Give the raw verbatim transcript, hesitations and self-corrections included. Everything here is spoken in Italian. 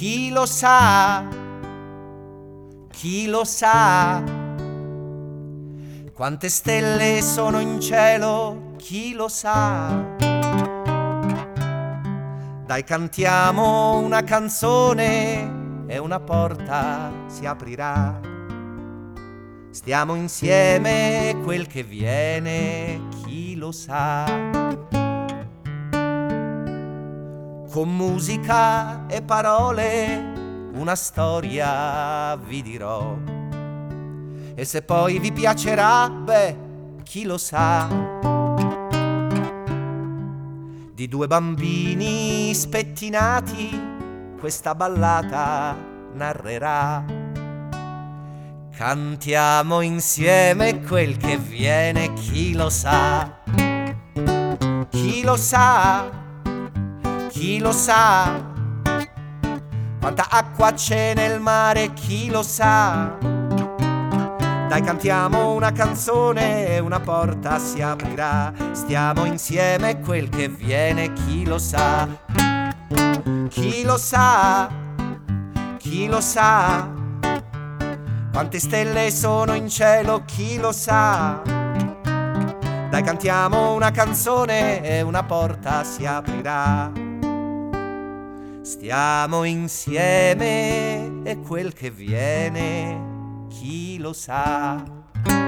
Chi lo sa? Chi lo sa? Quante stelle sono in cielo? Chi lo sa? Dai, cantiamo una canzone e una porta si aprirà. Stiamo insieme, quel che viene, chi lo sa? Con musica e parole una storia vi dirò. E se poi vi piacerà, beh, chi lo sa? Di due bambini spettinati questa ballata narrerà. Cantiamo insieme quel che viene, chi lo sa? Chi lo sa? Chi lo sa? Quanta acqua c'è nel mare, chi lo sa? Dai, cantiamo una canzone e una porta si aprirà. Stiamo insieme, quel che viene, chi lo sa? Chi lo sa? Chi lo sa? Quante stelle sono in cielo, chi lo sa? Dai, cantiamo una canzone e una porta si aprirà. Stiamo insieme e quel che viene, chi lo sa?